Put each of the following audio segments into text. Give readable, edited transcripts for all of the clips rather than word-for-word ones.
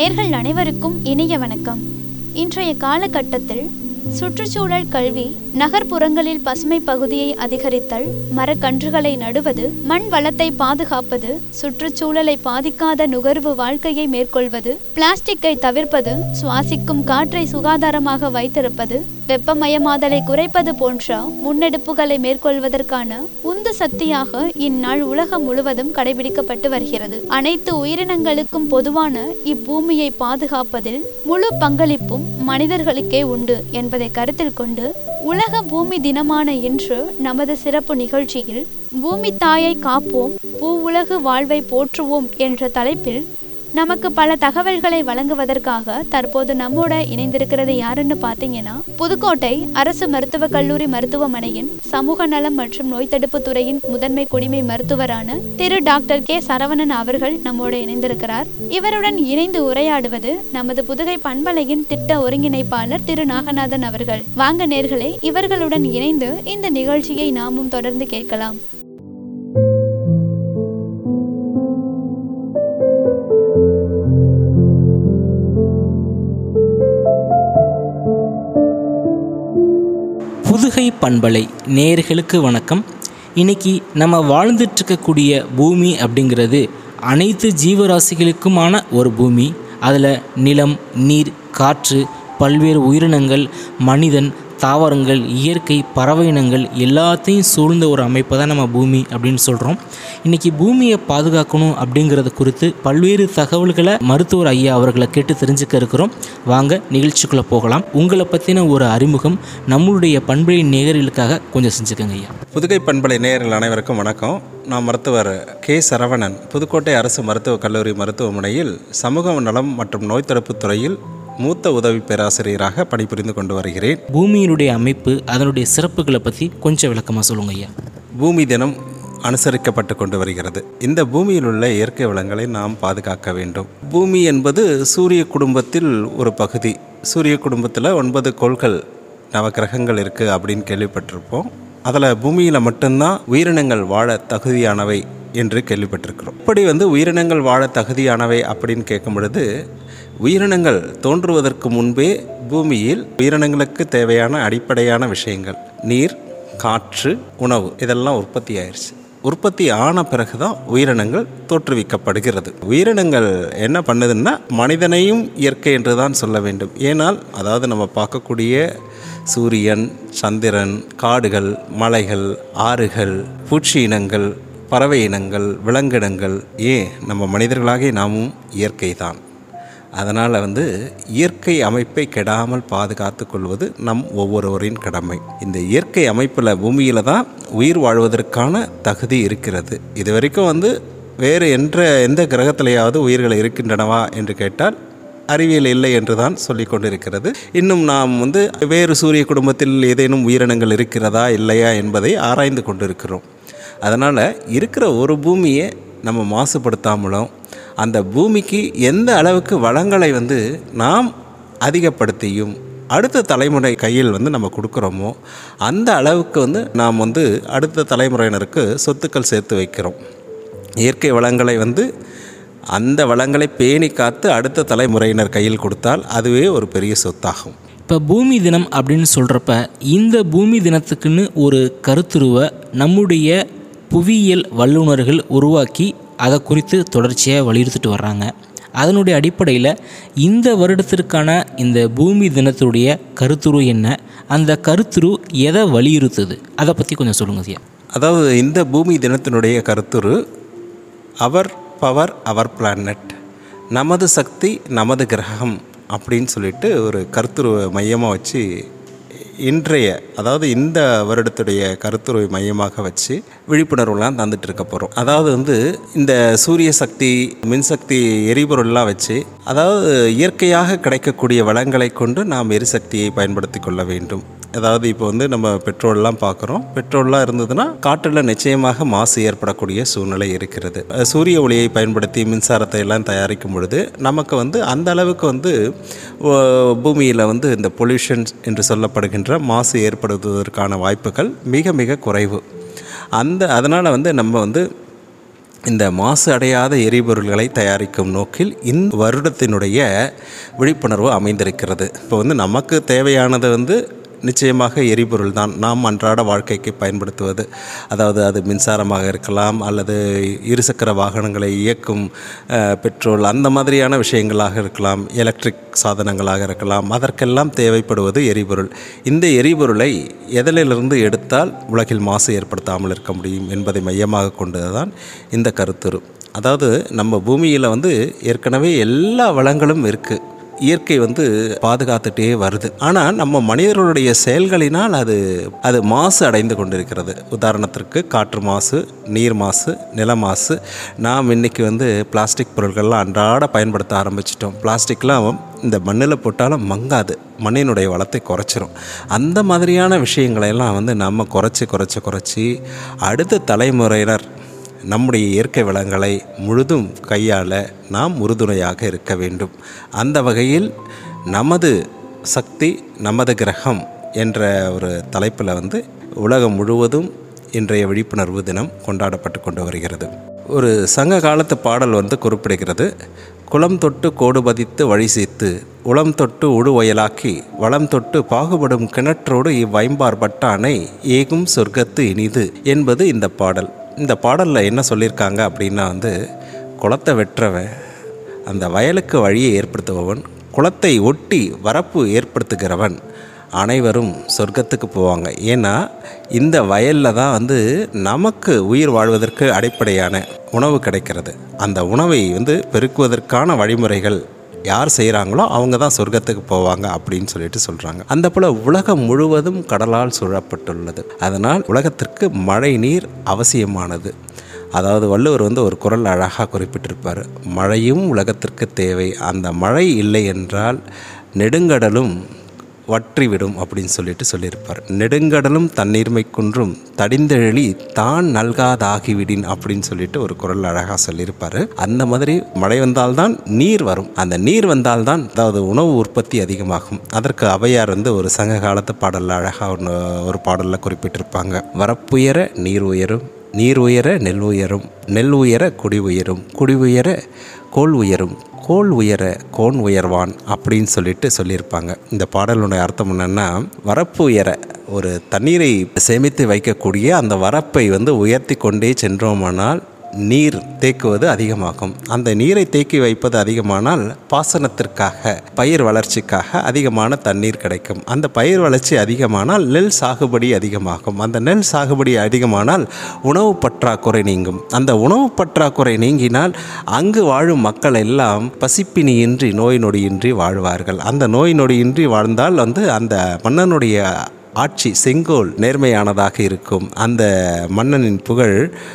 நேர்கள் அனைவருக்கும் இனிய வணக்கம். இன்றைய காலகட்டத்தில் சுற்றுச்சூழல் கல்வி, நகர்ப்புறங்களில் பசுமை பகுதியை அதிகரித்தல், மரக்கன்றுகளை நடுவது, மண் வளத்தை பாதுகாப்பது, சுற்றுச்சூழலை பாதிக்காத நுகர்வு வாழ்க்கையை மேற்கொள்வது, பிளாஸ்டிக்கை தவிர்ப்பது, சுவாசிக்கும் காற்றை சுகாதாரமாக வைத்திருப்பது, வெப்பமயமாதலை குறைப்பது போன்ற முன்னெடுப்புகளை மேற்கொள்வதற்கான உந்து சக்தியாக இந்நாள் உலகம் முழுவதும் கடைபிடிக்கப்பட்டு வருகிறது. அனைத்து உயிரினங்களுக்கும் பொதுவான இப்பூமியை பாதுகாப்பதில் முழு பங்களிப்பும் மனிதர்களுக்கே உண்டு என்பதை கருத்தில் கொண்டு உலக பூமி தினமான இன்று நமது சிறப்பு நிகழ்ச்சியில் பூமி தாயை காப்போம், பூவுலகு வாழ்வை போற்றுவோம் என்ற தலைப்பில் நமக்கு பல தகவல்களை வழங்குவதற்காக தற்போது நம்மோட இணைந்திருக்கிறது யாருன்னு பார்த்தீங்கன்னா, புதுக்கோட்டை அரசு மருத்துவக் கல்லூரி மருத்துவமனையின் சமூக நலம் மற்றும் நோய் தடுப்பு துறையின் முதன்மை குடிமை மருத்துவரான திரு டாக்டர் கே சரவணன் அவர்கள் நம்மோட இணைந்திருக்கிறார். இவருடன் இணைந்து உரையாடுவது நமது புதுகை பண்பலையின் திட்ட ஒருங்கிணைப்பாளர் திரு நாகநாதன் அவர்கள். வாங்க நேர்களே, இவர்களுடன் இணைந்து இந்த நிகழ்ச்சியை நாமும் தொடர்ந்து கேட்கலாம். புதுகை பண்பலை நேயர்களுக்கு வணக்கம். இன்றைக்கி நம்ம வாழ்ந்துட்டுருக்கக்கூடிய பூமி அப்படிங்கிறது அனைத்து ஜீவராசிகளுக்குமான ஒரு பூமி. அதில் நிலம், நீர், காற்று, பல்வேறு உயிரினங்கள், மனிதன், தாவரங்கள், இயற்கை, பறவை இனங்கள் எல்லாத்தையும் சூழ்ந்த ஒரு அமைப்பை தான் நம்ம பூமி அப்படின்னு சொல்கிறோம். இன்றைக்கி பூமியை பாதுகாக்கணும் அப்படிங்கிறது குறித்து பல்வேறு தகவல்களை மருத்துவர் ஐயா அவர்களை கேட்டு தெரிஞ்சுக்க இருக்கிறோம். வாங்க நிகழ்ச்சிக்குள்ளே போகலாம். உங்களை பற்றின ஒரு அறிமுகம் நம்மளுடைய பண்பலை நேயர்களுக்காக கொஞ்சம் செஞ்சுக்கோங்க ஐயா. புதுகை பண்பலை நேயர்கள் அனைவருக்கும் வணக்கம். நான் மருத்துவர் கே சரவணன், புதுக்கோட்டை அரசு மருத்துவக் கல்லூரி மருத்துவமனையில் சமூக நலம் மற்றும் நோய் தடுப்பு துறையில் மூத்த உதவி பேராசிரியராக பணிபுரிந்து கொண்டு வருகிறேன். பூமியினுடைய அமைப்பு, அதனுடைய சிறப்புகளை பற்றி கொஞ்சம் விளக்கமாக சொல்லுங்க ஐயா. பூமி தினம் அனுசரிக்கப்பட்டு கொண்டு வருகிறது. இந்த பூமியில் உள்ள இயற்கை வளங்களை நாம் பாதுகாக்க வேண்டும். பூமி என்பது சூரிய குடும்பத்தில் ஒரு பகுதி. சூரிய குடும்பத்தில் 9 கோள்கள், நவக்கிரகங்கள் இருக்குது அப்படின்னு கேள்விப்பட்டிருப்போம். அதில் பூமியில் மட்டும்தான் உயிரினங்கள் வாழ தகுதியானவை என்று கேள்விப்பட்டிருக்கிறோம். இப்படி உயிரினங்கள் வாழ தகுதியானவை அப்படின்னு கேட்கும் பொழுது, உயிரினங்கள் தோன்றுவதற்கு முன்பே பூமியில் உயிரினங்களுக்கு தேவையான அடிப்படையான விஷயங்கள் நீர், காற்று, உணவு இதெல்லாம் உற்பத்தி ஆயிடுச்சு. உற்பத்தி ஆன பிறகுதான் உயிரினங்கள் தோற்றுவிக்கப்படுகிறது. உயிரினங்கள் என்ன பண்ணுதுன்னா, மனிதனையும் இயற்கை என்று தான் சொல்ல வேண்டும். ஏனால் நம்ம பார்க்கக்கூடிய சூரியன், சந்திரன், காடுகள், மலைகள், ஆறுகள், பூச்சி இனங்கள், பறவை இனங்கள், விலங்கினங்கள், நம்ம மனிதர்களாகிய நாமும் இயற்கை தான். அதனால் இயற்கை அமைப்பை கெடாமல் பாதுகாத்து கொள்வது நம் ஒவ்வொருவரின் கடமை. இந்த இயற்கை அமைப்பில் பூமியில் தான் உயிர் வாழ்வதற்கான தகுதி இருக்கிறது. இது வரைக்கும் வேறு எந்த கிரகத்திலேயாவது உயிர்கள் இருக்கின்றனவா என்று கேட்டால் அறிவியல் இல்லை என்று தான் சொல்லி கொண்டிருக்கிறது. இன்னும் நாம் வேறு சூரிய குடும்பத்தில் ஏதேனும் உயிரினங்கள் இருக்கிறதா இல்லையா என்பதை ஆராய்ந்து கொண்டிருக்கிறோம். அதனால் இருக்கிற ஒரு பூமியை நம்ம மாசுபடுத்தாமலும், அந்த பூமிக்கு எந்த அளவுக்கு வளங்களை நாம் அதிகப்படுத்தியும் அடுத்த தலைமுறை கையில் நம்ம கொடுக்குறோமோ அந்த அளவுக்கு நாம் அடுத்த தலைமுறையினருக்கு சொத்துக்கள் சேர்த்து வைக்கிறோம். இயற்கை வளங்களை அந்த வளங்களை பேணி காத்து அடுத்த தலைமுறையினர் கையில் கொடுத்தால் அதுவே ஒரு பெரிய சொத்தாகும். இப்போ பூமி தினம் அப்படின்னு சொல்கிறப்ப, இந்த பூமி தினத்துக்குன்னு ஒரு கருத்துருவை நம்முடைய புவியியல் வல்லுநர்கள் உருவாக்கி அதை குறித்து தொடர்ச்சியாக வலியுறுத்திட்டு வர்றாங்க. அதனுடைய அடிப்படையில் இந்த வருடத்திற்கான இந்த பூமி தினத்துடைய கருத்துரு என்ன, அந்த கருத்துரு எதை வலியுறுத்துது, அதை பற்றி கொஞ்சம் சொல்லுங்கள் ஐயா. இந்த பூமி தினத்தினுடைய கருத்துரு அவர் பவர் அவர் பிளானட், நமது சக்தி நமது கிரகம் அப்படின்னு சொல்லிட்டு ஒரு கருத்துருவை மையமாக வச்சு இன்றைய இந்த வருடத்துடைய கருத்துருவை மையமாக வச்சு விழிப்புணர்வுலாம் தந்துட்டு இருக்க போகிறோம். இந்த சூரிய சக்தி, மின்சக்தி, எரிபொருள்லாம் வச்சு இயற்கையாக கிடைக்கக்கூடிய வளங்களை கொண்டு நாம் எரிசக்தியை பயன்படுத்தி கொள்ள வேண்டும். இப்போ நம்ம பெட்ரோல்லாம் பார்க்குறோம். பெட்ரோல்லாம் இருந்ததுன்னா காற்றில் நிச்சயமாக மாசு ஏற்படக்கூடிய சூழ்நிலை இருக்கிறது. சூரிய ஒளியை பயன்படுத்தி மின்சாரத்தை எல்லாம் தயாரிக்கும் பொழுது நமக்கு அந்த அளவுக்கு பூமியில் இந்த பொல்யூஷன் என்று சொல்லப்படுகின்ற மாசு ஏற்படுவதற்கான வாய்ப்புகள் மிக மிக குறைவு. அதனால் நம்ம இந்த மாசு அடையாத எரிபொருள்களை தயாரிக்கும் நோக்கில் இந்த வருடத்தினுடைய விழிப்புணர்வு அமைந்திருக்கிறது. இப்போ நமக்கு தேவையானது நிச்சயமாக எரிபொருள் தான், நாம் அன்றாட வாழ்க்கைக்கு பயன்படுத்துவது. அதாவது அது மின்சாரமாக இருக்கலாம், அல்லது இருசக்கர வாகனங்களை இயக்கும் பெட்ரோல், அந்த மாதிரியான விஷயங்களாக இருக்கலாம், எலக்ட்ரிக் சாதனங்களாக இருக்கலாம். அதற்கெல்லாம் தேவைப்படுவது எரிபொருள். இந்த எரிபொருளை எதிலிருந்து எடுத்தால் உலகில் மாசு ஏற்படுத்தாமல் இருக்க முடியும் என்பதை மையமாக கொண்டது தான் இந்த கருத்துரு. அதாவது நம்ம பூமியில் ஏற்கனவே எல்லா வளங்களும் இருக்குது. இயற்கை பாதுகாத்துட்டே வருது. ஆனால் நம்ம மனிதர்களுடைய செயல்களினால் அது மாசு அடைந்து கொண்டிருக்கிறது. உதாரணத்திற்கு காற்று மாசு, நீர் மாசு, நில மாசு. நாம் இன்றைக்கி பிளாஸ்டிக் பொருட்கள்லாம் அன்றாட பயன்படுத்த ஆரம்பிச்சிட்டோம். பிளாஸ்டிக்லாம் இந்த மண்ணில் போட்டாலும் மங்காது, மண்ணினுடைய வளத்தை குறைச்சிரும். அந்த மாதிரியான விஷயங்களையெல்லாம் நம்ம குறைச்சி அடுத்த தலைமுறையினர் நம்முடைய இயற்கை வளங்களை முழுதும் கையாள நாம் உறுதுணையாக இருக்க வேண்டும். அந்த வகையில் நமது சக்தி நமது கிரகம் என்ற ஒரு தலைப்பில் உலகம் முழுவதும் இன்றைய விழிப்புணர்வு தினம் கொண்டாடப்பட்டு கொண்டு வருகிறது. ஒரு சங்க காலத்து பாடல் குறிப்பிடுகிறது, குளம் தொட்டு கோடு பதித்து வழி சேர்த்து உளம் தொட்டு உழுவயலாக்கி வளம் தொட்டு பாகுபடும் கிணற்றோடு இவ்வைம்பார் பட்டானை ஏகும் சொர்க்கத்து இனிது என்பது இந்த பாடல். இந்த பாடலில் என்ன சொல்லியிருக்காங்க அப்படின்னா, குளத்தை வெட்டுறவன், அந்த வயலுக்கு வழியை ஏற்படுத்துபவன், குளத்தை ஒட்டி வரப்பு ஏற்படுத்துகிறவன் அனைவரும் சொர்க்கத்துக்கு போவாங்க. ஏன்னா இந்த வயலில் தான் நமக்கு உயிர் வாழ்வதற்கு அடிப்படையான உணவு கிடைக்கிறது. அந்த உணவை பெருக்குவதற்கான வழிமுறைகள் யார் செய்கிறாங்களோ அவங்க தான் சொர்க்கத்துக்கு போவாங்க அப்படின்னு சொல்கிறாங்க. அந்த போல் உலகம் முழுவதும் கடலால் சூழப்பட்டுள்ளது. அதனால் உலகத்திற்கு மழை நீர் அவசியமானது. அதாவது வள்ளுவர் ஒரு குறள் அழகாக குறிப்பிட்டிருப்பார், மழையும் உலகத்திற்கு தேவை, அந்த மழை இல்லை என்றால் நெடுங்கடலும் வற்றிவிடும் அப்படின்னு சொல்லியிருப்பார். நெடுங்கடலும் தண்ணீர்மை குன்றும் தடிந்தெழி தான் நல்காதாகிவிடின் அப்படின்னு ஒரு குறள் அழகாக சொல்லியிருப்பார். அந்த மாதிரி மழை வந்தால்தான் நீர் வரும். அந்த நீர் வந்தால்தான் அதாவது உணவு உற்பத்தி அதிகமாகும். அதற்கு ஔவையார் ஒரு சங்க காலத்து பாடலில் அழகாக ஒரு பாடலில் குறிப்பிட்டிருப்பாங்க, வரப்புயர நீர் உயரும், நீர் உயர நெல் உயரும், நெல் உயர குடி உயரும், குடி உயர கோல் உயரும், கோல் உயர கோன் உயர்வான் அப்படின்னு சொல்லியிருப்பாங்க. இந்த பாடலுடைய அர்த்தம் என்னென்னா, வரப்பு உயர, ஒரு தண்ணீரை சேமித்து வைக்கக்கூடிய அந்த வரப்பை உயர்த்தி கொண்டே சென்றோமானால் நீர் தேக்குவது அதிகமாகும். அந்த நீரை தேக்கி வைப்பது அதிகமானால் பாசனத்திற்காக, பயிர் வளர்ச்சிக்காக அதிகமான தண்ணீர் கிடைக்கும். அந்த பயிர் வளர்ச்சி அதிகமானால் நெல் சாகுபடி அதிகமாகும். அந்த நெல் சாகுபடி அதிகமானால் உணவு பற்றாக்குறை நீங்கும். அந்த உணவு பற்றாக்குறை நீங்கினால் அங்கு வாழும் மக்கள் எல்லாம் பசிப்பினியின்றி நோய் நொடியின்றி வாழ்வார்கள். அந்த நோய் நொடியின்றி வாழ்ந்தால் அந்த மன்னனுடைய ஆட்சி செங்கோல் நேர்மையானதாக இருக்கும். அந்த மன்னனின் புகழ்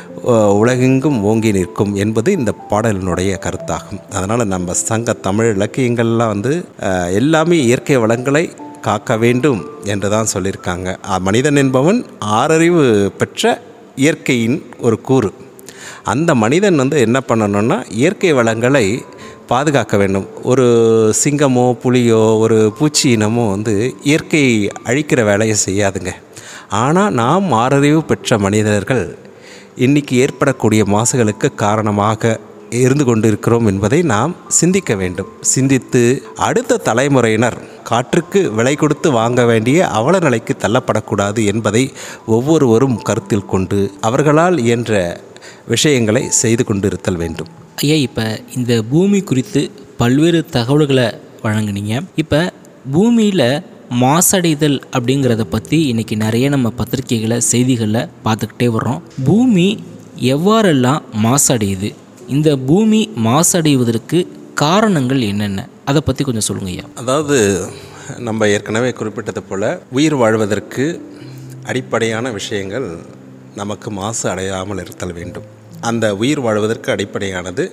உலகெங்கும் ஓங்கி நிற்கும் என்பது இந்த பாடலினுடைய கருத்தாகும். அதனால் நம்ம சங்க தமிழ் இலக்கியங்கள்லாம் எல்லாமே இயற்கை வளங்களை காக்க வேண்டும் என்று தான் சொல்லியிருக்காங்க. மனிதன் என்பவன் ஆறறிவு பெற்ற இயற்கையின் ஒரு கூறு. அந்த மனிதன் என்ன பண்ணணும்னா இயற்கை வளங்களை பாதுகாக்க வேண்டும். ஒரு சிங்கமோ புலியோ ஒரு பூச்சி இனமோ இயற்கையை அழிக்கிற வேலையை செய்யாதுங்க. ஆனால் நாம் ஆறறிவு பெற்ற மனிதர்கள் இன்றைக்கி ஏற்படக்கூடிய மாசுகளுக்கு காரணமாக இருந்து கொண்டிருக்கிறோம் என்பதை நாம் சிந்திக்க வேண்டும். சிந்தித்து அடுத்த தலைமுறையினர் காற்றுக்கு விலை கொடுத்து வாங்க வேண்டிய அவல நிலைக்கு தள்ளப்படக்கூடாது என்பதை ஒவ்வொருவரும் கருத்தில் கொண்டு அவர்களால் இயன்ற விஷயங்களை செய்து கொண்டிருத்தல் வேண்டும். ஐயா, இப்போ இந்த பூமி குறித்து பல்வேறு தகவல்களை வழங்குனீங்க. இப்போ பூமியில் மாசடைதல் அப்படிங்கிறத பற்றி இன்றைக்கி நிறைய நம்ம பத்திரிகைகளை செய்திகளில் பார்த்துக்கிட்டே வர்றோம். பூமி எவ்வாறெல்லாம் மாசடையுது, இந்த பூமி மாசடைவதற்கு காரணங்கள் என்னென்ன, அதை பற்றி கொஞ்சம் சொல்லுங்க ஐயா. அதாவது நம்ம ஏற்கனவே குறிப்பிட்டது போல் உயிர் வாழ்வதற்கு அடிப்படையான விஷயங்கள் நமக்கு மாசு அடையாமல் இருத்தல் வேண்டும். அந்த உயிர் வாழ்வதற்கு அடிப்படையானது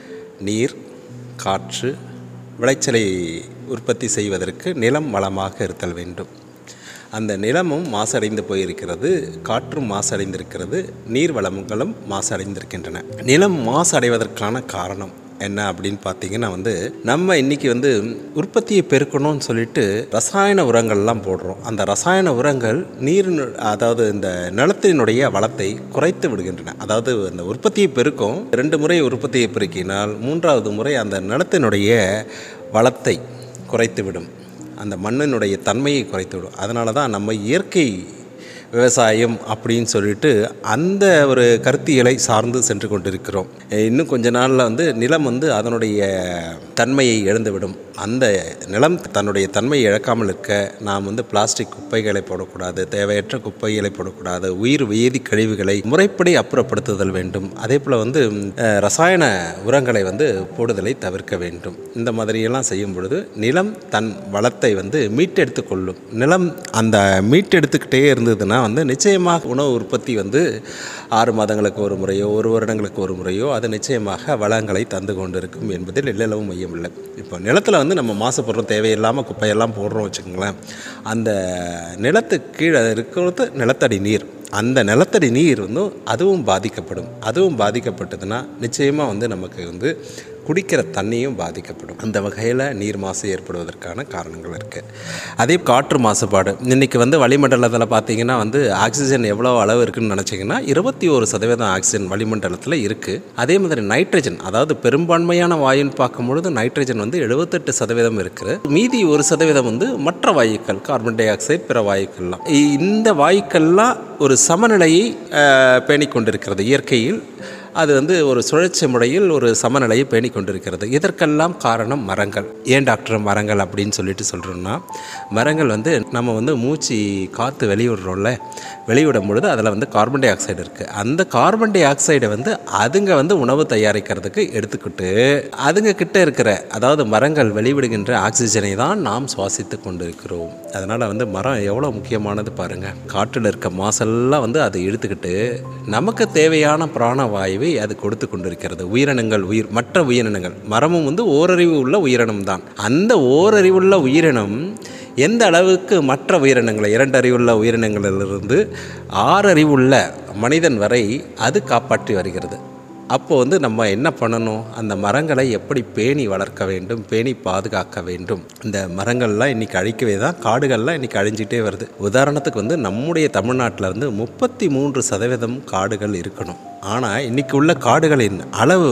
நீர், காற்று, விளைச்சலை உற்பத்தி செய்வதற்கு நிலம் வளமாக இருத்தல் வேண்டும். அந்த நிலமும் மாசடைந்து போயிருக்கிறது, காற்றும் மாசடைந்திருக்கிறது, நீர் வளங்களும் மாசடைந்திருக்கின்றன. நிலம் மாசடைவதற்கான காரணம் என்ன அப்படின்னு பார்த்தீங்கன்னா நம்ம இன்றைக்கி உற்பத்தியை பெருக்கணும்னு சொல்லிட்டு ரசாயன உரங்கள்லாம் போடுறோம். அந்த ரசாயன உரங்கள் அதாவது இந்த நிலத்தினுடைய வளத்தை குறைத்து விடுகின்றன. அதாவது அந்த உற்பத்தியை பெருக்கும், 2 முறை உற்பத்தியை பெருக்கினால் 3வது முறை அந்த நிலத்தினுடைய வளத்தை குறைத்துவிடும், அந்த மண்ணினுடைய தன்மையை குறைத்துவிடும். அதனால தான் நம்ம இயற்கை விவசாயம் அப்படின்னு சொல்லிட்டு அந்த ஒரு கருத்தியலை சார்ந்து சென்று கொண்டிருக்கிறோம். இன்னும் கொஞ்ச நாளில் நிலம் அதனுடைய தன்மையை இழந்துவிடும். அந்த நிலம் தன்னுடைய தன்மையை இழக்காமல் இருக்க நாம் பிளாஸ்டிக் குப்பைகளை போடக்கூடாது, தேவையற்ற குப்பைகளை போடக்கூடாது, உயிர் வேதி கழிவுகளை முறைப்படி அப்புறப்படுத்துதல் வேண்டும். அதே போல் ரசாயன உரங்களை போடுதலை தவிர்க்க வேண்டும். இந்த மாதிரியெல்லாம் செய்யும் பொழுது நிலம் தன் வளத்தை மீட்டெடுத்து கொள்ளும். நிலம் அந்த மீட்டெடுத்துக்கிட்டே இருந்ததுன்னா நிச்சயமாக உணவு உற்பத்தி 6 மாதங்களுக்கு ஒரு முறையோ 1 வருடங்களுக்கு ஒரு முறையோ அது நிச்சயமாக வளங்களை தந்து கொண்டு இருக்கும் என்பதில் எல்லளவும் மையம் இல்லை. இப்போ நிலத்தில் நம்ம மாசுபடுறோம், தேவையில்லாமல் குப்பையெல்லாம் போடுறோம் வச்சுக்கோங்களேன். அந்த நிலத்துக்கு கீழே இருக்கிறது நிலத்தடி நீர். அந்த நிலத்தடி நீர் அதுவும் பாதிக்கப்படும். அதுவும் பாதிக்கப்பட்டதுன்னா நிச்சயமாக நமக்கு குடிக்கிற தண்ணியும் பாதிக்கப்படும். அந்த வகையில் நீர் மாசு ஏற்படுவதற்கான காரணங்கள் இருக்குது. அதே காற்று மாசுபாடு. இன்றைக்கி வளிமண்டலத்தில் பார்த்திங்கன்னா ஆக்சிஜன் எவ்வளோ அளவு இருக்குதுன்னு நினச்சிங்கன்னா 21% ஆக்சிஜன் வளிமண்டலத்தில் இருக்குது. அதே மாதிரி நைட்ரஜன், அதாவது பெரும்பான்மையான வாயுன்னு பார்க்கும்பொழுது நைட்ரஜன் 78% இருக்குது. மீதி 1% மற்ற வாயுக்கள், கார்பன் டை ஆக்சைடு, பிற வாயுக்கள்லாம். இந்த வாயுக்கள்லாம் ஒரு சமநிலையை பேணிக்கொண்டிருக்கிறது. இயற்கையில் அது ஒரு சுழற்சி முறையில் ஒரு சமநிலையை பேணி கொண்டிருக்கிறது. இதற்கெல்லாம் காரணம் மரங்கள். ஏன் டாக்டர் மரங்கள் அப்படின்னு சொல்கிறோன்னா, மரங்கள் நம்ம மூச்சு காற்று வெளியிடுறோம்ல, வெளியிடும் பொழுது அதில் கார்பன் டை ஆக்சைடு இருக்குது. அந்த கார்பன் டை ஆக்சைடை அதுங்க உணவு தயாரிக்கிறதுக்கு எடுத்துக்கிட்டு அதுங்க கிட்ட இருக்கிற, அதாவது மரங்கள் வெளிவிடுகின்ற ஆக்சிஜனை தான் நாம் சுவாசித்து கொண்டிருக்கிறோம். அதனால் மரம் எவ்வளோ முக்கியமானது பாருங்கள். காற்றில் இருக்க மாசெல்லாம் அதை இழுத்துக்கிட்டு நமக்கு தேவையான பிராணவாயு அது கொடுத்து கொண்டிருக்கிறது. உயிரினங்கள், மற்ற உயிரினங்கள், மரமும் ஓரறிவு உள்ள உயிரினம் தான். அந்த ஓரறிவுள்ள உயிரினம் எந்த அளவுக்கு மற்ற உயிரினங்களை, 2 அறிவுள்ள உயிரினங்களிலிருந்து 6 அறிவுள்ள மனிதன் வரை அது காப்பாற்றி வருகிறது. அப்போது நம்ம என்ன பண்ணணும், அந்த மரங்களை எப்படி பேணி வளர்க்க வேண்டும், பேணி பாதுகாக்க வேண்டும். இந்த மரங்கள்லாம் இன்றைக்கி அழிக்கவே தான் காடுகள்லாம் இன்றைக்கி அழிஞ்சிட்டே வருது. உதாரணத்துக்கு நம்முடைய தமிழ்நாட்டில் 33% காடுகள் இருக்கணும். ஆனால் இன்றைக்கி உள்ள காடுகளின் அளவு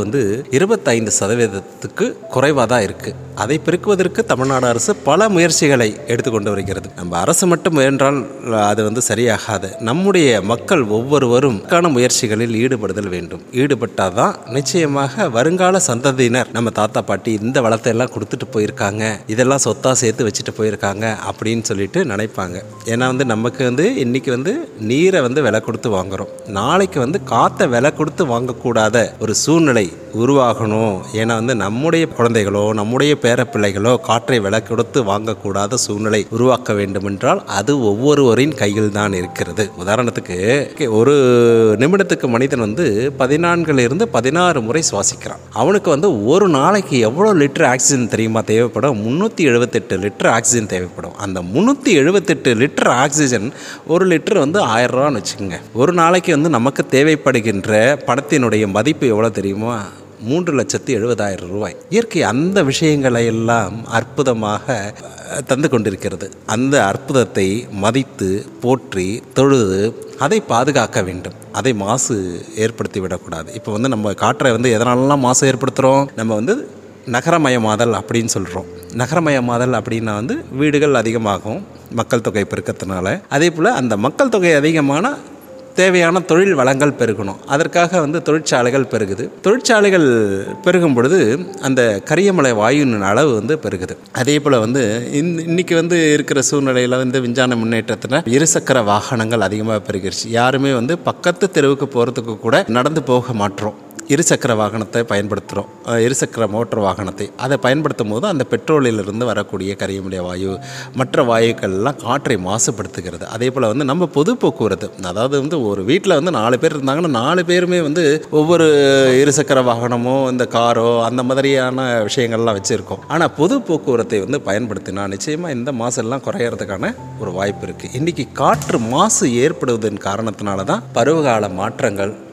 25%க்கு குறைவாக தான் இருக்குது. அதை பெருக்குவதற்கு தமிழ்நாடு அரசு பல முயற்சிகளை எடுத்துக்கொண்டு வருகிறது. நம்ம அரசு மட்டும் முயன்றால் அது சரியாகாது. நம்முடைய மக்கள் ஒவ்வொருவரும் முயற்சிகளில் ஈடுபடுதல் வேண்டும். ஈடுபட்டால் தான் நிச்சயமாக வருங்கால சந்ததியினர் நம்ம தாத்தா பாட்டி இந்த வளத்தை எல்லாம் கொடுத்துட்டு போயிருக்காங்க, இதெல்லாம் சொத்தாக சேர்த்து வச்சுட்டு போயிருக்காங்க அப்படின்னு சொல்லிட்டு நினைப்பாங்க. ஏன்னா நமக்கு இன்றைக்கி நீரை விலை கொடுத்து வாங்குகிறோம். நாளைக்கு காற்றை விலை கொடுத்து வாங்கக்கூடாத ஒரு சூழ்நிலை உருவாகணும். ஏன்னா நம்முடைய குழந்தைகளோ நம்முடைய பேர பிள்ளைகளோ காற்றை விலை கொடுத்து வாங்கக்கூடாத சூழ்நிலை உருவாக்க வேண்டும் என்றால் அது ஒவ்வொருவரின் கையில் தான் இருக்கிறது. உதாரணத்துக்கு ஒரு நிமிடத்துக்கு மனிதன் 14 16 முறை சுவாசிக்கிறான். அவனுக்கு ஒரு நாளைக்கு எவ்வளோ லிட்டர் ஆக்சிஜன் தெரியுமா தேவைப்படும்? 378 லிட்டர் ஆக்சிஜன் தேவைப்படும். அந்த 378 லிட்டர் ஆக்சிஜன், 1 லிட்டர் 1000 ரூபான்னு வச்சுக்கோங்க. ஒரு நாளைக்கு நமக்கு தேவைப்படுகின்ற பணத்தினுடைய மதிப்பு எவ்வளோ தெரியுமா? 3,70,000 ரூபாய். இயற்கை அந்த விஷயங்களை எல்லாம் அற்புதமாக தந்து கொண்டிருக்கிறது. அந்த அற்புதத்தை மதித்து போற்றி தொழுது அதை பாதுகாக்க வேண்டும். அதை மாசு ஏற்படுத்தி விடக்கூடாது. இப்போ நம்ம காற்றை எதனாலலாம் மாசு ஏற்படுத்துகிறோம்? நம்ம நகரமயமாதல் அப்படின்னு சொல்கிறோம். நகரமயமாதல் அப்படின்னா வீடுகள் அதிகமாகும் மக்கள் தொகை பெருக்கத்தினால. அதே போல் அந்த மக்கள் தொகை அதிகமான தேவையான தொழில் வளங்கள் பெருகணும். அதற்காக தொழிற்சாலைகள் பெருகுது. தொழிற்சாலைகள் பெருகும் பொழுது அந்த கரியமலை வாயுவின் அளவு பெருகுது. அதே போல் இன்றைக்கி இருக்கிற சூழ்நிலையில் விஞ்ஞான முன்னேற்றத்தில் இருசக்கர வாகனங்கள் அதிகமாக பெருகிருச்சு. யாருமே பக்கத்து தெருவுக்கு போகிறதுக்கு கூட நடந்து போக மாட்டோம். இருசக்கர வாகனத்தை பயன்படுத்துகிறோம். இருசக்கர மோட்டர் வாகனத்தை அதை பயன்படுத்தும் போது அந்த பெட்ரோலிலிருந்து வரக்கூடிய கரியமலை வாயு, மற்ற வாயுக்கள்லாம் காற்றை மாசுபடுத்துகிறது. அதே போல் நம்ம பொது போக்குவரத்து, அதாவது ஒரு வீட்டில் 4 பேர் இருந்தாங்கன்னா 4 பேருமே ஒவ்வொரு இருசக்கர வாகனமோ இந்த காரோ அந்த மாதிரியான விஷயங்கள்லாம் வச்சுருக்கோம். ஆனால் பொது போக்குவரத்தை பயன்படுத்தினா நிச்சயமாக இந்த மாசெல்லாம் குறையிறதுக்கான ஒரு வாய்ப்பு இருக்குது. இன்றைக்கி காற்று மாசு ஏற்படுவதன் காரணத்தினால தான் பருவகால மாற்றங்கள்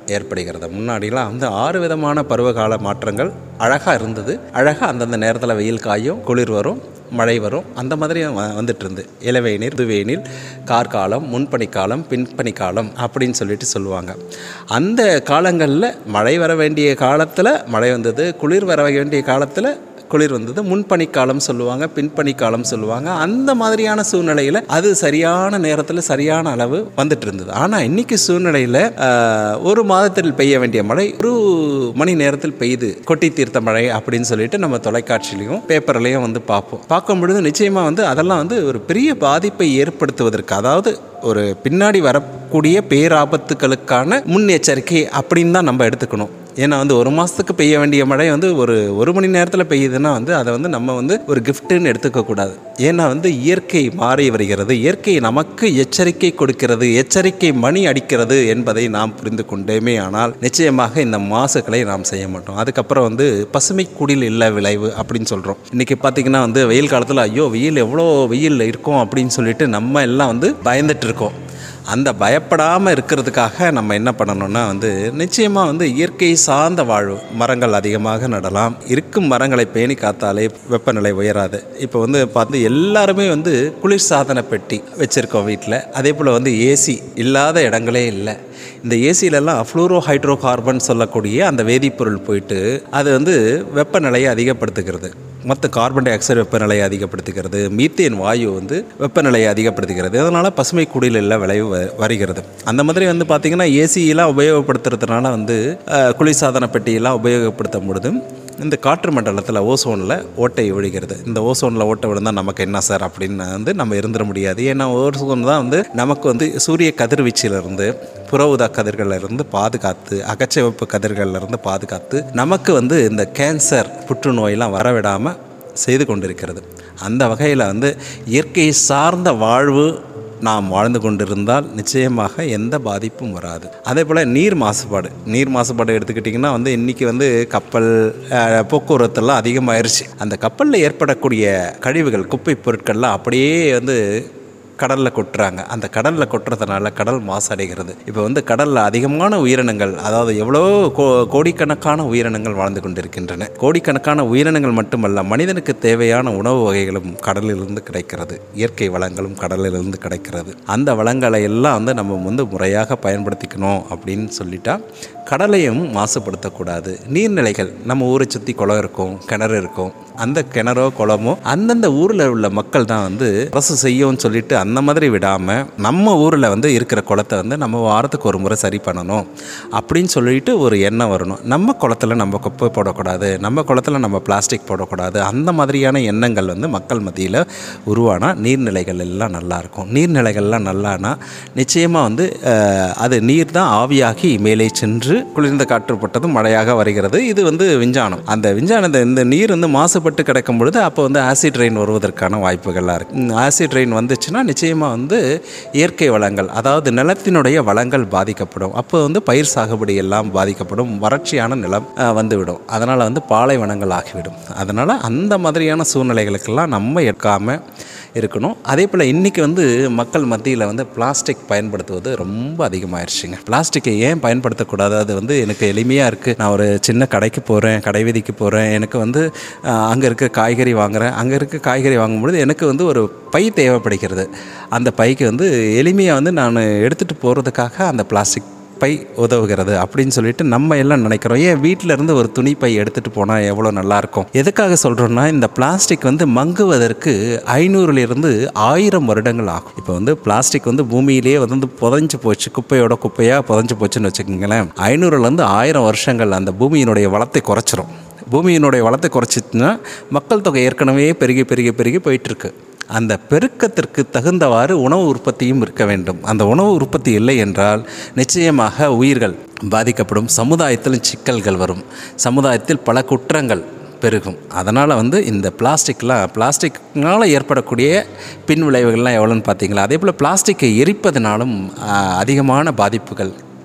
ஏற்படுகிறது. முன்னாடிலாம் வந்து 6 விதமான பருவகால மாற்றங்கள் அழகாக இருந்தது. அழகாக அந்தந்த நேரத்தில் வெயில் காயும், குளிர் வரும், மழை வரும், அந்த மாதிரி வந்துட்டு இருந்து இளவேநீர், புதுவேநீர், கார்காலம், முன்பனிக்காலம், பின்பனிக்காலம் அப்படின்னு சொல்லிட்டு சொல்லுவாங்க. அந்த காலங்களில் மழை வர வேண்டிய காலத்தில் மழை வந்தது, குளிர் வர வேண்டிய காலத்தில் குளிர் வந்தது, முன்பனிக்காலம் சொல்லுவாங்க, பின்பனிக்காலம் சொல்லுவாங்க. அந்த மாதிரியான சூழ்நிலையில் அது சரியான நேரத்தில் சரியான அளவு வந்துட்டு இருந்தது. ஆனால் இன்னைக்கு சூழ்நிலையில் ஒரு மாதத்தில் பெய்ய வேண்டிய மழை 1 மணி நேரத்தில் பெய்யுது, கொட்டி தீர்த்த மழை அப்படின்னு சொல்லிட்டு நம்ம தொலைக்காட்சியிலையும் பேப்பர்லையும் வந்து பார்க்கும் பொழுது நிச்சயமாக வந்து அதெல்லாம் வந்து ஒரு பெரிய பாதிப்பை ஏற்படுத்துவதற்கு, அதாவது ஒரு பின்னாடி வரக்கூடிய பேராபத்துக்களுக்கான முன்னெச்சரிக்கை அப்படின்னு தான் நம்ம எடுத்துக்கணும். ஏன்னா வந்து 1 மாதத்துக்கு பெய்ய வேண்டிய மழை வந்து ஒரு மணி நேரத்தில் பெய்யுதுன்னா வந்து அதை வந்து நம்ம வந்து ஒரு கிஃப்ட்டுன்னு எடுத்துக்கக்கூடாது. ஏன்னா வந்து இயற்கை மாறி வருகிறது, இயற்கை நமக்கு எச்சரிக்கை கொடுக்கிறது, எச்சரிக்கை மணி அடிக்கிறது என்பதை நாம் புரிந்து கொண்டேமே ஆனால் நிச்சயமாக இந்த மாசுக்களை நாம் செய்ய மாட்டோம். அதுக்கப்புறம் வந்து பசுமை குடில் இல்ல விளைவு அப்படின்னு சொல்கிறோம். இன்றைக்கி பார்த்திங்கன்னா வந்து வெயில் காலத்தில் ஐயோ வெயில் எவ்வளோ வெயில் இருக்கும் அப்படின்னு சொல்லிட்டு நம்ம எல்லாம் வந்து பயந்துட்டு இருக்கோம். அந்த பயப்படாமல் இருக்கிறதுக்காக நம்ம என்ன பண்ணணும்னா வந்து நிச்சயமாக வந்து இயற்கை சார்ந்த வாழ்வு, மரங்கள் அதிகமாக நடலாம். இருக்கும் மரங்களை பேணி காத்தாலே வெப்பநிலை உயராது. இப்போ வந்து பார்த்து எல்லாருமே வந்து குளிர் சாதன பெட்டி வச்சுருக்கோம் வீட்டில். அதே போல் வந்து ஏசி இல்லாத இடங்களே இல்லை. இந்த ஏசிலெல்லாம் ஃப்ளூரோ ஹைட்ரோ கார்பன் சொல்லக்கூடிய அந்த வேதிப்பொருள் போயிட்டு அது வந்து வெப்பநிலையை அதிகப்படுத்துகிறது. மற்ற கார்பன் டை ஆக்சைடு வெப்பநிலையை அதிகப்படுத்துகிறது, மீத்தேன் வாயு வந்து வெப்பநிலையை அதிகப்படுத்துகிறது. அதனால் பசுமை குடிலில் விளைவு வருகிறது. அந்த மாதிரி வந்து பார்த்திங்கன்னா ஏசியெல்லாம் உபயோகப்படுத்துறதுனால வந்து குளிர்சாதன பெட்டியெல்லாம் உபயோகப்படுத்தும் பொழுது இந்த காற்று மண்டலத்தில் ஓசோனில் ஓட்டை விழுகிறது. இந்த ஓசோனில் ஓட்டை விழுந்தால் நமக்கு என்ன சார் அப்படின்னு வந்து நம்ம இருந்துட முடியாது. ஏன்னா ஓசோன் தான் வந்து நமக்கு வந்து சூரிய கதிர்வீச்சிலிருந்து, புற ஊதா கதிர்களிலிருந்து பாதுகாத்து, அகச்சிவப்பு கதிர்களிலிருந்து பாதுகாத்து நமக்கு வந்து இந்த கேன்சர், புற்றுநோயெல்லாம் வரவிடாமல் செய்து கொண்டிருக்கிறது. அந்த வகையில் வந்து இயற்கை சார்ந்த வாழ்வு நாம் வாழ்ந்து கொண்டிருந்தால் நிச்சயமாக எந்த பாதிப்பும் வராது. அதே போல் நீர் மாசுபாடு எடுத்துக்கிட்டிங்கன்னா வந்து இன்றைக்கி வந்து கப்பல் போக்குவரத்தெல்லாம் அதிகமாகிருச்சு. அந்த கப்பலில் ஏற்படக்கூடிய கழிவுகள், குப்பை பொருட்கள்லாம் அப்படியே வந்து கடலில் கொட்டுறாங்க. அந்த கடலில் கொட்டுறதுனால கடல் மாசடைகிறது. இப்போ வந்து கடலில் அதிகமான உயிரினங்கள், அதாவது எவ்வளோ கோடிக்கணக்கான உயிரினங்கள் வாழ்ந்து கொண்டிருக்கின்றன. கோடிக்கணக்கான உயிரினங்கள் மட்டுமல்ல, மனிதனுக்கு தேவையான உணவு வகைகளும் கடலிலிருந்து கிடைக்கிறது, இயற்கை வளங்களும் கடலிலிருந்து கிடைக்கிறது. அந்த வளங்களை எல்லாம் வந்து நம்ம வந்து முறையாக பயன்படுத்திக்கணும் அப்படின்னு சொல்லிட்டா கடலையும் மாசுபடுத்தக்கூடாது. நீர்நிலைகள், நம்ம ஊரை சுற்றி குளம் இருக்கும், கிணறு இருக்கும். அந்த கிணறோ குளமோ அந்தந்த ஊரில் உள்ள மக்கள் தான் வந்து அரசு செய்யும்னு சொல்லிட்டு அந்த மாதிரி விடாமல் நம்ம ஊரில் வந்து இருக்கிற குளத்தை வந்து நம்ம வாரத்துக்கு ஒரு முறை சரி பண்ணணும் அப்படின்னு சொல்லிட்டு ஒரு எண்ணம் வரணும். நம்ம குளத்தில் நம்ம குப்பை போடக்கூடாது, நம்ம குளத்தில் நம்ம பிளாஸ்டிக் போடக்கூடாது. அந்த மாதிரியான எண்ணங்கள் வந்து மக்கள் மத்தியில் உருவானால் நீர்நிலைகள் எல்லாம் நல்லாயிருக்கும். நீர்நிலைகள்லாம் நல்லானா நிச்சயமாக வந்து அது நீர் தான் ஆவியாகி மேலே சென்று குளிர்ந்த காற்றுப்பட்டதும் மழையாக வருகிறது. இது வந்து விஞ்ஞானம். அந்த விஞ்ஞானத்தை இந்த நீர் வந்து மாசுபட்டு கிடக்கும் பொழுது அப்போ வந்து ஆசிட் ரெயின் வருவதற்கான வாய்ப்புகள்லாம் இருக்குது. ஆசிட் ரெயின் வந்துச்சுன்னா நிச்சயமாக வந்து இயற்கை வளங்கள், அதாவது நிலத்தினுடைய வளங்கள் பாதிக்கப்படும். அப்போ வந்து பயிர் சாகுபடி எல்லாம் பாதிக்கப்படும், வறட்சியான நிலம் வந்துவிடும். அதனால் வந்து பாலைவனங்கள் ஆகிவிடும். அதனால் அந்த மாதிரியான சூழ்நிலைகளுக்கெல்லாம் நம்ம ஏற்காமல் இருக்கணும். அதே போல் இன்றைக்கி வந்து மக்கள் மத்தியில் வந்து பிளாஸ்டிக் பயன்படுத்துவது ரொம்ப அதிகமாகிடுச்சுங்க. பிளாஸ்டிக்கை ஏன் பயன்படுத்தக்கூடாது? அது வந்து எனக்கு எளிமையாக இருக்குது. நான் ஒரு சின்ன கடைக்கு போகிறேன், கடை வீதிக்கு போகிறேன், எனக்கு வந்து அங்கே இருக்க காய்கறி வாங்குகிறேன். அங்கே இருக்க காய்கறி வாங்கும்பொழுது எனக்கு வந்து ஒரு பை தேவைப்படுகிறது. அந்த பைக்கு வந்து எளிமையாக வந்து நான் எடுத்துகிட்டு போகிறதுக்காக அந்த பிளாஸ்டிக் பை உதவுகிறது அப்படின்னு சொல்லிட்டு நம்ம எல்லாம் நினைக்கிறோம். ஏன் வீட்டில் இருந்து ஒரு துணி பை எடுத்துகிட்டு போனால் எவ்வளோ நல்லாயிருக்கும். எதுக்காக சொல்கிறோன்னா, இந்த பிளாஸ்டிக் வந்து மங்குவதற்கு 500லிருந்து 1000 வருடங்கள் ஆகும். இப்போ வந்து பிளாஸ்டிக் வந்து பூமியிலேயே வந்து புதைஞ்சு போச்சு, குப்பையாக புதைஞ்சு போச்சுன்னு வச்சுக்கோங்களேன். 500லேருந்து 1000 வருஷங்கள் அந்த பூமியினுடைய வளத்தை குறைச்சிரும். பூமியினுடைய வளத்தை குறைச்சிட்டுனா மக்கள் தொகை ஏற்கனவே பெருகி போயிட்டுருக்கு. அந்த பெருக்கத்திற்கு தகுந்தவாறு உணவு உற்பத்தியும் இருக்க வேண்டும். அந்த உணவு உற்பத்தி இல்லை என்றால் நிச்சயமாக உயிர்கள் பாதிக்கப்படும், சமுதாயத்தில் சிக்கல்கள் வரும், சமுதாயத்தில் பல குற்றங்கள் பெருகும். அதனால் வந்து இந்த பிளாஸ்டிக்னால் ஏற்படக்கூடிய பின் விளைவுகள்லாம் எவ்வளோன்னு பார்த்தீங்களா? அதே போல் பிளாஸ்டிக்கை எரிப்பதனாலும் அதிகமான பாதிப்புகள்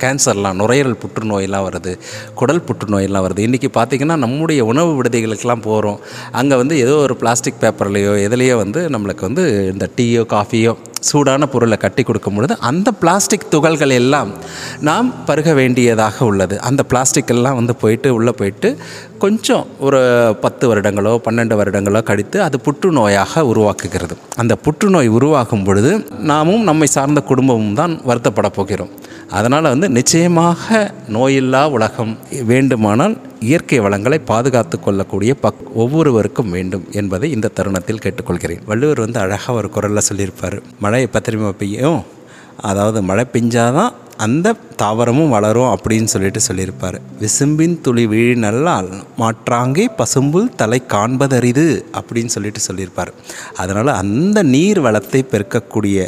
கேன்சர்லாம், நுரையீரல் புற்றுநோயெல்லாம் வருது, குடல் புற்றுநோயெல்லாம் வருது. இன்றைக்கி பார்த்திங்கன்னா நம்முடைய உணவு விடுதிகளுக்கெல்லாம் போகிறோம், அங்கே வந்து ஏதோ ஒரு பிளாஸ்டிக் பேப்பர்லேயோ எதுலேயோ வந்து நம்மளுக்கு வந்து இந்த டீயோ காஃபியோ சூடான பொருளை கட்டி கொடுக்கும் பொழுது அந்த பிளாஸ்டிக் துகள்கள் எல்லாம் நாம் பருக வேண்டியதாக உள்ளது. அந்த பிளாஸ்டிக் எல்லாம் வந்து உள்ளே போயிட்டு கொஞ்சம் ஒரு 10 வருடங்களோ 12 வருடங்களோ கழித்து அது புற்றுநோயாக உருவாக்குகிறது. அந்த புற்றுநோய் உருவாகும் பொழுது நாமும் நம்மை சார்ந்த குடும்பமும் தான் வருத்தப்பட போகிறோம். அதனால் வந்து நிச்சயமாக நோயில்லா உலகம் வேண்டுமானால் இயற்கை வளங்களை பாதுகாத்து கொள்ளக்கூடிய ஒவ்வொருவருக்கும் வேண்டும் என்பதை இந்த தருணத்தில் கேட்டுக்கொள்கிறேன். வள்ளுவர் வந்து அழகாக ஒரு குரலில் சொல்லியிருப்பார், மழை எப்போ திரும்ப பெய்யும், அதாவது மழை பெஞ்சாதான் அந்த தாவரமும் வளரும் அப்படின்னு சொல்லியிருப்பார். விசும்பின் துளி வீழி நல்லால் மாற்றாங்கே பசும்புல் தலை காண்பதரிது அப்படின்னு சொல்லியிருப்பார். அதனால் அந்த நீர் வளத்தை பெருக்கக்கூடிய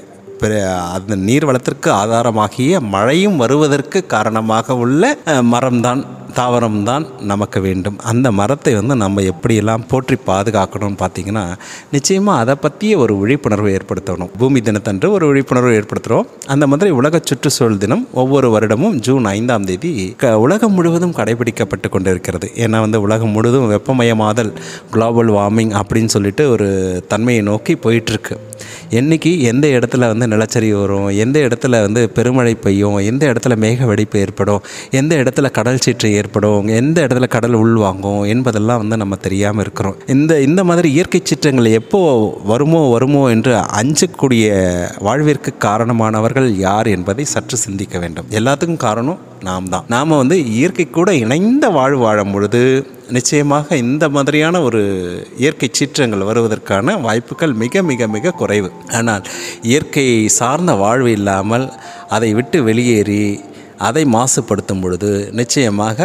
அந்த நீர் வளத்திற்கு ஆதாரமாகிய மழையும் வருவதற்கு காரணமாக உள்ள மரம்தான், தாவரம்தான் நமக்கு வேண்டும். அந்த மரத்தை வந்து நம்ம எப்படியெல்லாம் போற்றி பாதுகாக்கணும்னு பார்த்திங்கன்னா நிச்சயமாக அதை பற்றிய ஒரு விழிப்புணர்வு ஏற்படுத்தணும். பூமி தினத்தன்று ஒரு விழிப்புணர்வு ஏற்படுத்துகிறோம். அந்த மாதிரி உலக சுற்றுச்சூழல் தினம் ஒவ்வொரு வருடமும் ஜூன் 5ஆம் தேதி உலகம் முழுவதும் கடைபிடிக்கப்பட்டு கொண்டிருக்கிறது. ஏன்னா வந்து உலகம் முழுவதும் வெப்பமயமாதல், குளோபல் வார்மிங் அப்படின்னு சொல்லிட்டு ஒரு தன்மையை நோக்கி போயிட்டுருக்கு. என்றைக்கு எந்த இடத்துல வந்து நிலச்சரிவு வரும், எந்த இடத்துல வந்து பெருமழை பெய்யும், எந்த இடத்துல மேக வெடிப்பு ஏற்படும், எந்த இடத்துல கடல் சீற்று ஏற்படும், எந்த இடத்துல கடல் உள்வாங்கும் என்பதெல்லாம் வந்து நம்ம தெரியாமல் இருக்கிறோம். இந்த மாதிரி இயற்கை சீற்றங்கள் எப்போ வருமோ என்று அஞ்சக்கூடிய வாழ்விற்கு காரணமானவர்கள் யார் என்பதை சற்று சிந்திக்க வேண்டும். எல்லாத்துக்கும் காரணம் நாம் வந்து இயற்கை கூட இணைந்த வாழ்வு வாழும் பொழுது நிச்சயமாக இந்த மாதிரியான ஒரு இயற்கை சீற்றங்கள் வருவதற்கான வாய்ப்புகள் மிக மிக மிக குறைவு. ஆனால் இயற்கை சார்ந்த வாழ்வு இல்லாமல் அதை விட்டு வெளியேறி அதை மாசுபடுத்தும் பொழுது நிச்சயமாக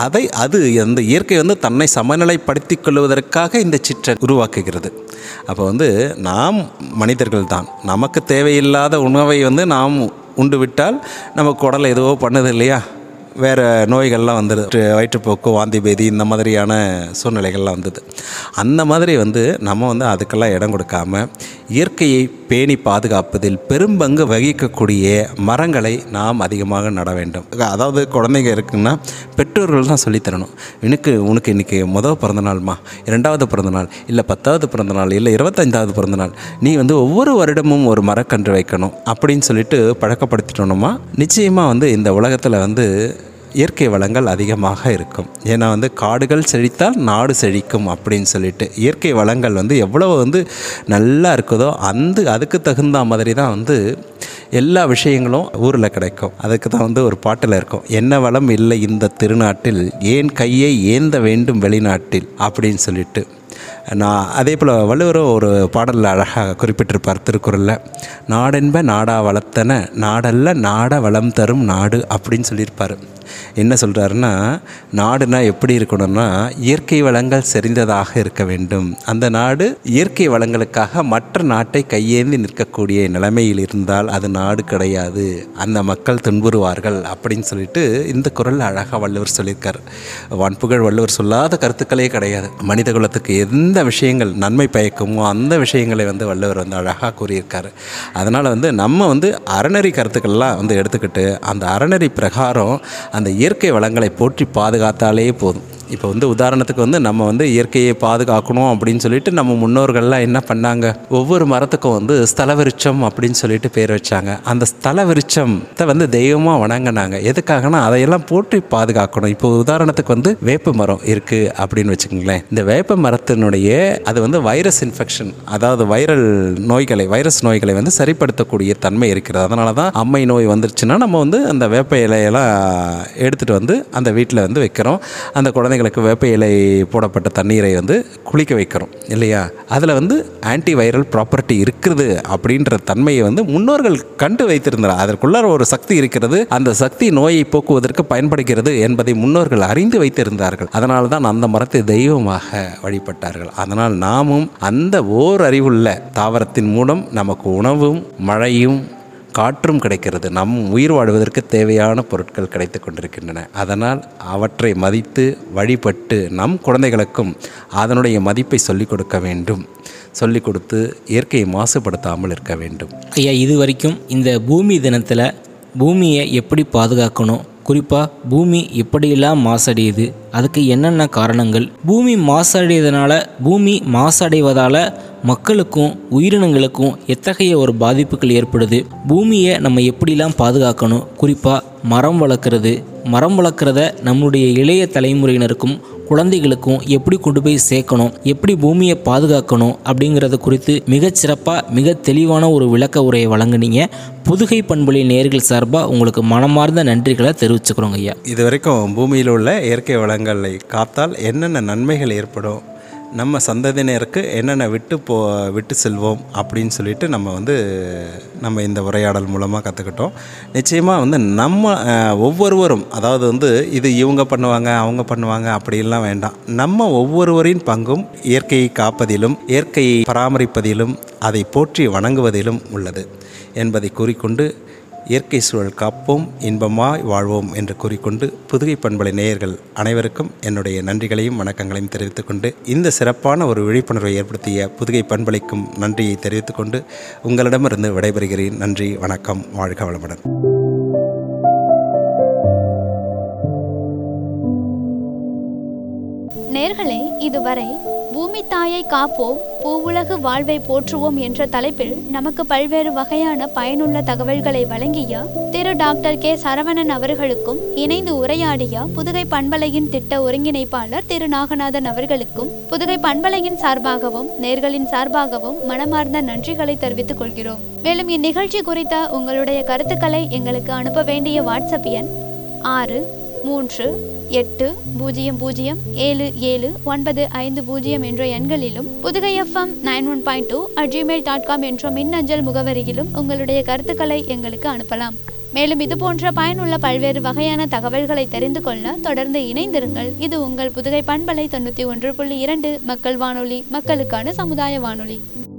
அந்த இயற்கை வந்து தன்னை சமநிலைப்படுத்தி கொள்வதற்காக இந்த சீற்றம் உருவாக்குகிறது. அப்போ வந்து நாம் மனிதர்கள் தான், நமக்கு தேவையில்லாத உணவை வந்து நாம் உண்டு விட்டால் நமக்கு உடல் ஏதோ பண்ணுது இல்லையா, வேறு நோய்கள்லாம் வந்துடுது, வயிற்றுப்போக்கு, வாந்தி பேதி, இந்த மாதிரியான சூழ்நிலைகள்லாம் வந்தது. அந்த மாதிரி வந்து நம்ம வந்து அதுக்கெல்லாம் இடம் கொடுக்காமல் இயற்கையை பேணி பாதுகாப்பதில் பெரும்பங்கு வகிக்கக்கூடிய மரங்களை நாம் அதிகமாக நட வேண்டும். அதாவது குழந்தைங்க இருக்குன்னா பெற்றோர்கள் தான் சொல்லித்தரணும், உனக்கு இன்றைக்கி முதல் பிறந்தநாள்மா, 2வது பிறந்தநாள், இல்லை 10வது பிறந்தநாள், இல்லை 25வது பிறந்தநாள், நீ வந்து ஒவ்வொரு வருடமும் ஒரு மரக்கன்று வைக்கணும் அப்படின்னு சொல்லிட்டு பழக்கப்படுத்திட்டோம்னா நிச்சயமாக வந்து இந்த உலகத்தில் வந்து இயற்கை வளங்கள் அதிகமாக இருக்கும். ஏன்னா வந்து காடுகள் செழித்தால் நாடு செழிக்கும் அப்படின்னு சொல்லிட்டு இயற்கை வளங்கள் வந்து எவ்வளோ வந்து நல்லா இருக்குதோ அதுக்கு தகுந்த மாதிரி தான் வந்து எல்லா விஷயங்களும் ஊரில் கிடைக்கும். அதுக்கு தான் வந்து ஒரு பாட்டில் இருக்கும், என்ன வளம் இல்லை இந்த திருநாட்டில், ஏன் கையை ஏந்த வேண்டும் வெளிநாட்டில் அப்படின்னு சொல்லிட்டு. அதே போல் வள்ளுவரும் ஒரு பாடலில் அழகாக குறிப்பிட்டிருப்பார் திருக்குறளில், நாடென்ப நாடா வளர்த்தன நாடல்ல நாட வளம் தரும் நாடு அப்படின்னு சொல்லியிருப்பார். என்ன சொல்கிறாருன்னா, நாடுனா எப்படி இருக்கணும்னா இயற்கை வளங்கள் செறிந்ததாக இருக்க வேண்டும். அந்த நாடு இயற்கை வளங்களுக்காக மற்ற நாட்டை கையேந்தி நிற்கக்கூடிய நிலைமையில் இருந்தால் அது நாடு கிடையாது, அந்த மக்கள் துன்புறுவார்கள் அப்படின்னு சொல்லிட்டு இந்த குறள் அழகாக வள்ளுவர் சொல்லியிருக்கார். வான்புகழ் வள்ளுவர் சொல்லாத கருத்துக்களே கிடையாது. மனித குலத்துக்கு எந்த விஷயங்கள் நன்மை பயக்குமோ அந்த விஷயங்களை வந்து வள்ளுவர் வந்து அழகாக கூறியிருக்காரு. அதனால் வந்து நம்ம வந்து அறநெறி கருத்துக்கள்லாம் வந்து எடுத்துக்கிட்டு அந்த அறநெறி பிரகாரம் அந்த இயற்கை வளங்களை போற்றி பாதுகாத்தாலே போதும். இப்போ வந்து உதாரணத்துக்கு வந்து நம்ம வந்து இயற்கையை பாதுகாக்கணும் அப்படின்னு சொல்லிட்டு நம்ம முன்னோர்கள்லாம் என்ன பண்ணாங்க, ஒவ்வொரு மரத்துக்கும் வந்து ஸ்தல விருட்சம் அப்படின்னு சொல்லிட்டு பேர் வச்சாங்க. அந்த ஸ்தல விருட்சத்தை வந்து தெய்வமாக வணங்கினாங்க. எதுக்காகனா அதையெல்லாம் போற்றி பாதுகாக்கணும். இப்போ உதாரணத்துக்கு வந்து வேப்ப மரம் இருக்குது அப்படின்னு வச்சுக்கோங்களேன். இந்த வேப்ப மரத்தினுடைய அது வந்து வைரஸ் இன்ஃபெக்ஷன், அதாவது வைரஸ் நோய்களை வந்து சரிப்படுத்தக்கூடிய தன்மை இருக்கிறது. அதனால தான் அம்மை நோய் வந்துருச்சுன்னா நம்ம வந்து அந்த வேப்ப இலையெல்லாம் எடுத்துகிட்டு வந்து அந்த வீட்டில் வந்து வைக்கிறோம். அந்த குழந்தைங்களுக்கு வேப்ப இலை போடப்பட்ட தண்ணீரை வந்து குளிக்க வைக்கிறோம் இல்லையா. அதில் வந்து ஆன்டி வைரல் ப்ராப்பர்ட்டி இருக்குது அப்படின்ற தன்மையை வந்து முன்னோர்கள் கண்டு வைத்திருந்தார். அதற்குள்ளார ஒரு சக்தி இருக்கிறது, அந்த சக்தி நோயை போக்குவதற்கு பயன்படுகிறது என்பதை முன்னோர்கள் அறிந்து வைத்திருந்தார்கள். அதனால தான் அந்த மரத்தை தெய்வமாக வழிபட்டார்கள். அதனால் நாமும் அந்த அறிவுள்ள தாவரத்தின் மூலம் நமக்கு உணவும் மழையும் காற்றும் கிடைக்கிறது. நம் உயிர் வாழ்வதற்கு தேவையான பொருட்கள் கிடைத்து கொண்டிருக்கின்றன. அதனால் அவற்றை மதித்து வழிபட்டு நம் குழந்தைகளுக்கும் அதனுடைய மதிப்பை சொல்லிக் கொடுக்க வேண்டும். சொல்லிக் கொடுத்து இயற்கையை மாசுபடுத்தாமல் இருக்க வேண்டும். ஐயா, இது வரைக்கும் இந்த பூமி தினத்தில் பூமியை எப்படி பாதுகாக்கணும், குறிப்பாக பூமி எப்படியெல்லாம் மாசடையுது, அதுக்கு என்னென்ன காரணங்கள், பூமி மாசடைவதால் மக்களுக்கும் உயிரினங்களுக்கும் எத்தகைய ஒரு பாதிப்புகள் ஏற்படுது, பூமியை நம்ம எப்படிலாம் பாதுகாக்கணும், குறிப்பாக மரம் வளர்க்குறத நம்முடைய இளைய தலைமுறையினருக்கும் குழந்தைகளுக்கும் எப்படி கொண்டு போய் சேர்க்கணும், எப்படி பூமியை பாதுகாக்கணும் அப்படிங்கிறத குறித்து மிகச்சிறப்பாக மிக தெளிவான ஒரு விளக்க உரையை வழங்குனீங்க. புதுகை பண்பொழி நேயர்கள் சார்பாக உங்களுக்கு மனமார்ந்த நன்றிகளை தெரிவிச்சுக்கிறோங்க ஐயா. இது வரைக்கும் பூமியில் உள்ள இயற்கை வளங்களை காத்தால் என்னென்ன நன்மைகள் ஏற்படும், நம்ம சந்ததியினருக்கு என்னென்ன விட்டு செல்வோம் அப்படின்னு சொல்லிட்டு நம்ம இந்த உரையாடல் மூலமாக கற்றுக்கிட்டோம். நிச்சயமாக நம்ம ஒவ்வொருவரும், அதாவது இது இவங்க பண்ணுவாங்க அவங்க பண்ணுவாங்க அப்படிலாம் வேண்டாம். நம்ம ஒவ்வொருவரின் பங்கும் இயற்கையை காப்பதிலும் இயற்கையை பராமரிப்பதிலும் அதை போற்றி வணங்குவதிலும் உள்ளது என்பதை கூறிக்கொண்டு இயற்கை சூழல் காப்போம், இன்பமாய் வாழ்வோம் என்று கூறிக்கொண்டு புதுகை பண்பலை நேயர்கள் அனைவருக்கும் என்னுடைய நன்றிகளையும் வணக்கங்களையும் தெரிவித்துக்கொண்டு இந்த சிறப்பான ஒரு விழிப்புணர்வை ஏற்படுத்திய புதுகை பண்பலைக்கும் நன்றியை தெரிவித்துக்கொண்டு உங்களிடமிருந்து விடைபெறுகிறேன். நன்றி, வணக்கம், வாழ்க வளமுடன். நேர்களே, இதுவரை பூமி தாயை காப்போம், பூவுலகு வாழ்வை போற்றுவோம் என்ற தலைப்பில் நமக்கு பல்வேறு வகையான பயனுள்ள தகவல்களை வழங்கிய திரு டாக்டர் கே சரவணன் அவர்களுக்கும் இணைந்து உரையாடிய புதுகை பண்பலையின் திட்ட ஒருங்கிணைப்பாளர் திரு நாகநாதன் அவர்களுக்கும் புதுகை பண்பலையின் சார்பாகவும் நேர்களின் சார்பாகவும் மனமார்ந்த நன்றிகளை தெரிவித்துக் கொள்கிறோம். மேலும் இந்நிகழ்ச்சி குறித்த உங்களுடைய கருத்துக்களை எங்களுக்கு அனுப்ப வேண்டிய வாட்ஸ்அப் எண் 638007795 என்ற எண்களிலும் புதுகை FM 91.2 என்ற மின்னஞ்சல் முகவரியிலும் உங்களுடைய கருத்துக்களை எங்களுக்கு அனுப்பலாம். மேலும் இது போன்ற பயனுள்ள பல்வேறு வகையான தகவல்களை தெரிந்து கொள்ள தொடர்ந்து இணைந்திருங்கள். இது உங்கள் புதுகை பண்பலை 91.2 மக்கள் வானொலி, மக்களுக்கான சமுதாய வானொலி.